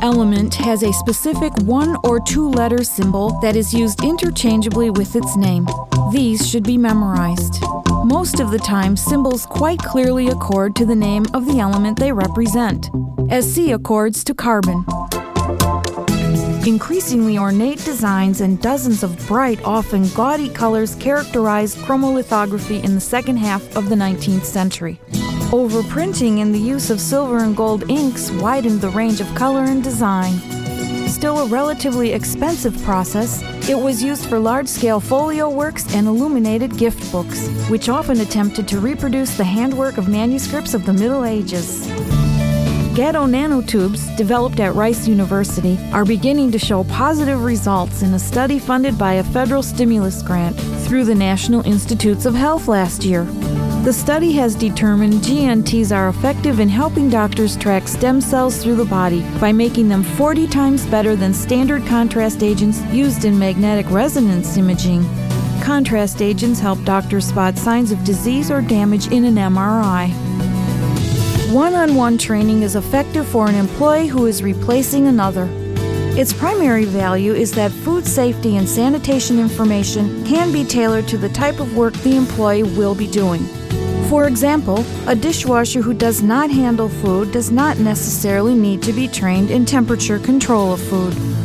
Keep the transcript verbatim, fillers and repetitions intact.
element has a specific one or two letter symbol that is used interchangeably with its name. These should be memorized. Most of the time, symbols quite clearly accord to the name of the element they represent, as C accords to carbon. Increasingly ornate designs and dozens of bright, often gaudy colors characterized chromolithography in the second half of the nineteenth century. Overprinting and the use of silver and gold inks widened the range of color and design. Still a relatively expensive process, it was used for large-scale folio works and illuminated gift books, which often attempted to reproduce the handwork of manuscripts of the Middle Ages. Gatto nanotubes, developed at Rice University, are beginning to show positive results in a study funded by a federal stimulus grant through the National Institutes of Health last year. The study has determined G N Ts are effective in helping doctors track stem cells through the body by making them forty times better than standard contrast agents used in magnetic resonance imaging. Contrast agents help doctors spot signs of disease or damage in an M R I. One-on-one training is effective for an employee who is replacing another. Its primary value is that food safety and sanitation information can be tailored to the type of work the employee will be doing. For example, a dishwasher who does not handle food does not necessarily need to be trained in temperature control of food.